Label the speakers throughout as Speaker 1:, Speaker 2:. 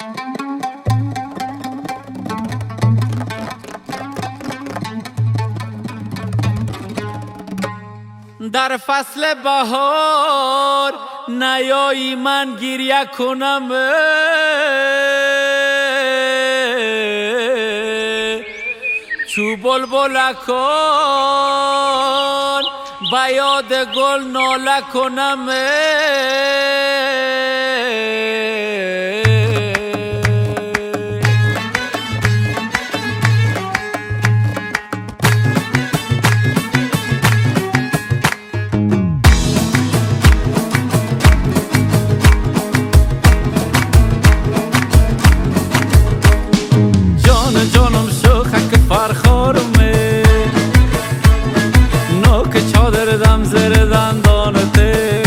Speaker 1: در فصل بهار نیایی من گریه کنم، چو بلبلکان با یاد گل ناله کنم. جانم شوخک فرخارمه، نوک چادر دم زیر دندانته،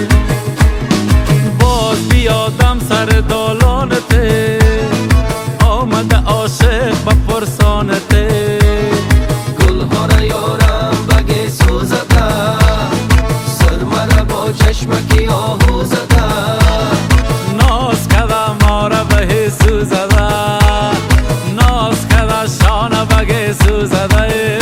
Speaker 1: باز بیادم سر دالانته، آمده عاشق با پرسانته.
Speaker 2: گلها را یارم بگی سوزده، سرمه با چشمکی آهو زده،
Speaker 1: ناز کده ما را به سوزده، ناز کده شانه بگی سوزده.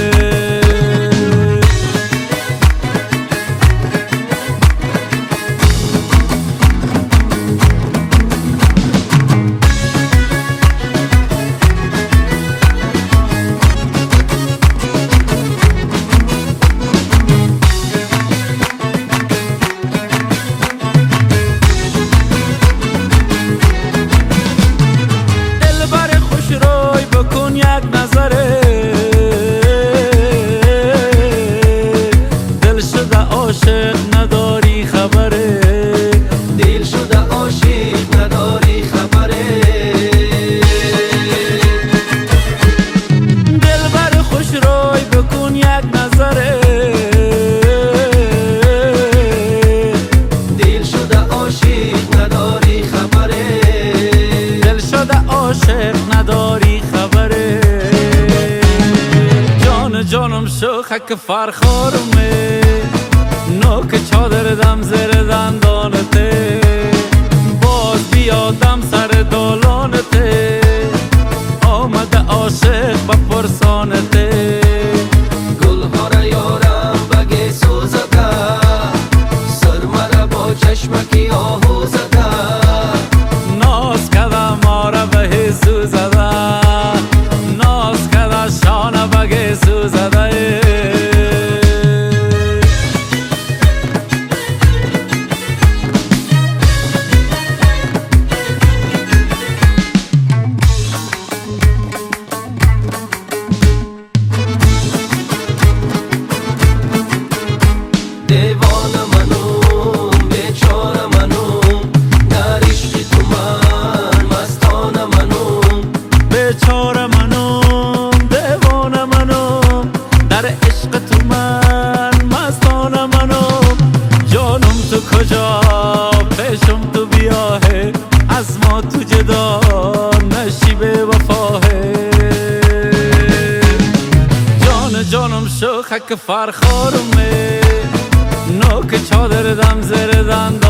Speaker 1: جانم شوخک فرخارمه، نوک چادر دم زیر دندانته، باز بیادم سر دالانته، آمده عاشق با پرسانته.
Speaker 2: گلها را یارم بگی سوزده، سرمه با چشمکی آهو زده،
Speaker 1: ناز کده ما را به سوزده، ناز کده شانه بگی سوزده.
Speaker 2: دیوانه منو بیچاره منو، در عشق تو من مستانه منو،
Speaker 1: بیچاره منو دیوانه منو، در عشق تو من مستانه منو. جانم تو کجا پیشم تو بیاهه، از ما تو جدا نشی به وفاهه. جانم شوخک فرخارمه، نوک چادر دم زیر دندانته،